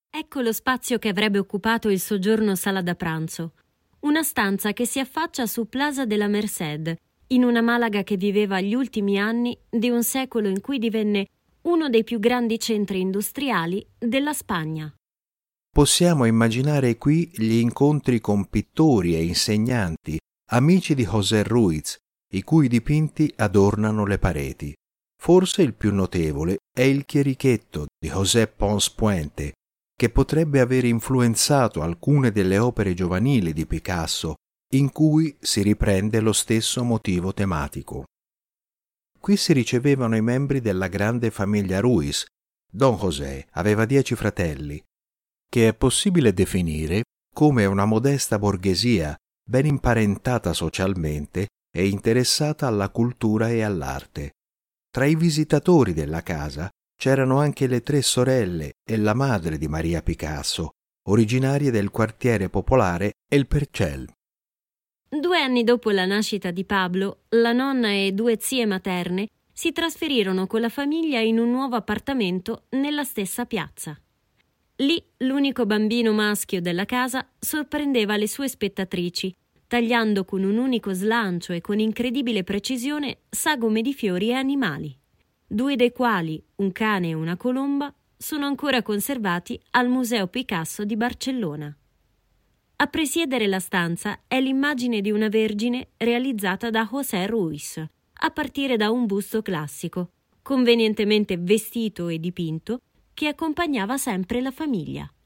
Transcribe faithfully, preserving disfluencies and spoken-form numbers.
Ecco lo spazio che avrebbe occupato il soggiorno sala da pranzo. Una stanza che si affaccia su Plaza de la Merced, in una Malaga che viveva gli ultimi anni di un secolo in cui divenne uno dei più grandi centri industriali della Spagna. Possiamo immaginare qui gli incontri con pittori e insegnanti, amici di José Ruiz, i cui dipinti adornano le pareti. Forse il più notevole è il chierichetto di José Pons Puente, che potrebbe aver influenzato alcune delle opere giovanili di Picasso, in cui si riprende lo stesso motivo tematico. Qui si ricevevano i membri della grande famiglia Ruiz. Don José aveva dieci fratelli, che è possibile definire come una modesta borghesia ben imparentata socialmente e interessata alla cultura e all'arte. Tra i visitatori della casa c'erano anche le tre sorelle e la madre di Maria Picasso, originarie del quartiere popolare El Perchel. Due anni dopo la nascita di Pablo, la nonna e due zie materne si trasferirono con la famiglia in un nuovo appartamento nella stessa piazza. Lì l'unico bambino maschio della casa sorprendeva le sue spettatrici, tagliando con un unico slancio e con incredibile precisione sagome di fiori e animali, due dei quali, un cane e una colomba, sono ancora conservati al Museo Picasso di Barcellona. A presiedere la stanza è l'immagine di una vergine realizzata da José Ruiz, a partire da un busto classico, convenientemente vestito e dipinto, che accompagnava sempre la famiglia.